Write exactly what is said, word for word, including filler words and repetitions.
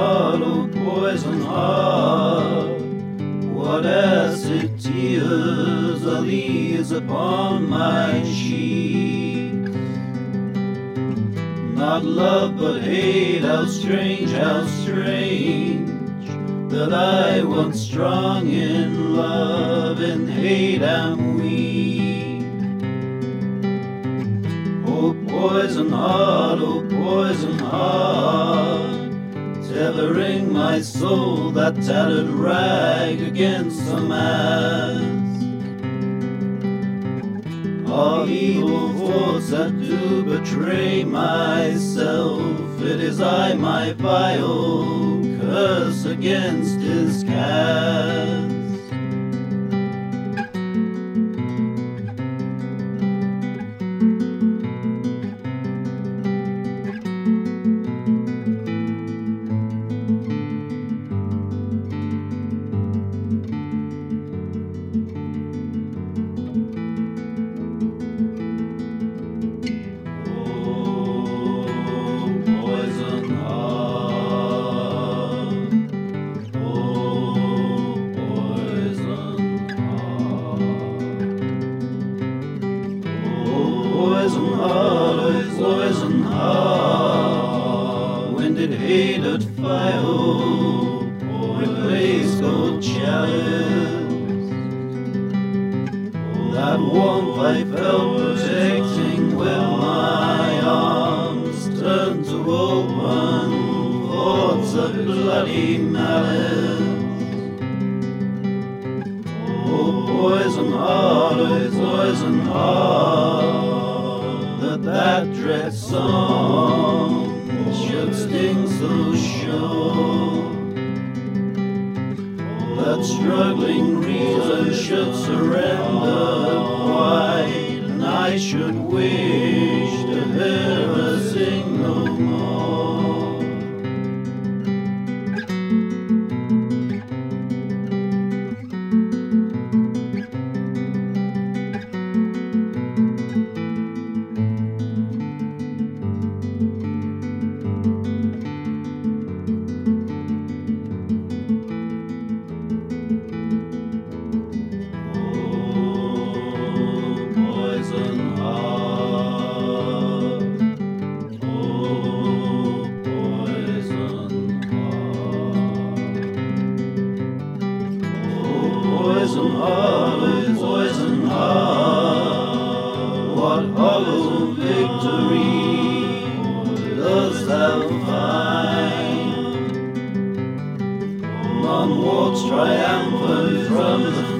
heart, oh poison heart, what acid tears are these upon my cheek? Not love but hate, how strange, how strange, that I once strong in love and hate am weak. Oh poison heart, oh poison heart, tethering my soul, that tattered rag against the mast. Of evil thoughts that do betray myself, it is I, my vile curse against his cast. Poison heart, poison heart, when did hated fire replace gold chalice? That warmth I felt protecting when my arms turned to open thoughts of bloody malice. Oh poison heart, oh poison heart, that that dread song should sting so sure, that struggling reason should surrender quite, and I should wish to hear her sing no more. Poison heart, poison heart, what hollow victory does thou find? None walks triumphant from the